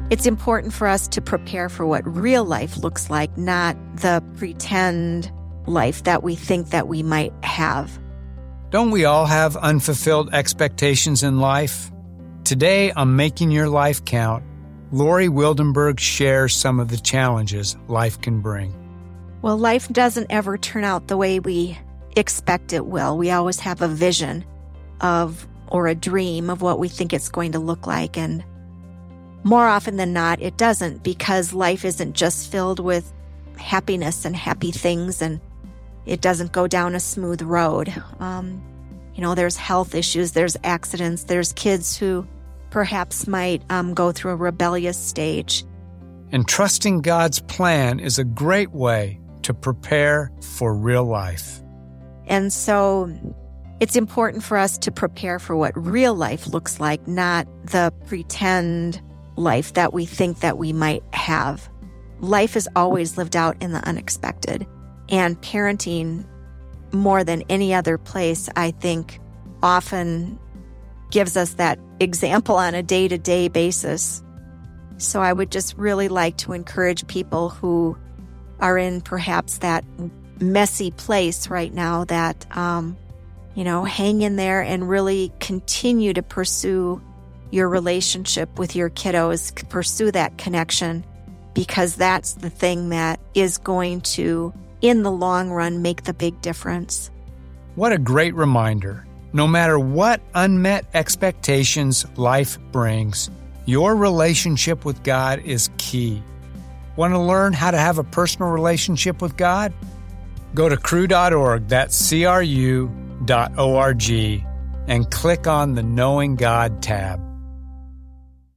It's important for us to prepare for what real life looks like, not the pretend life that we think that we might have. Don't we all have unfulfilled expectations in life? Today on Making Your Life Count, Lori Wildenberg shares some of the challenges life can bring. Well, life doesn't ever turn out the way we expect it will. We always have a vision of, or a dream of what we think it's going to look like. And more often than not, it doesn't, because life isn't just filled with happiness and happy things, and it doesn't go down a smooth road. There's health issues, there's accidents, there's kids who perhaps might go through a rebellious stage. And trusting God's plan is a great way to prepare for real life. And so it's important for us to prepare for what real life looks like, not the pretend life that we think that we might have. Life is always lived out in the unexpected. And parenting, more than any other place, I think, often gives us that example on a day-to-day basis. So I would just really like to encourage people who are in perhaps that messy place right now that, hang in there and really continue to pursue your relationship with your kiddos, pursue that connection, because that's the thing that is going to, in the long run, make the big difference. What a great reminder. No matter what unmet expectations life brings, your relationship with God is key. Want to learn how to have a personal relationship with God? Go to cru.org, that's cru.org, and click on the Knowing God tab.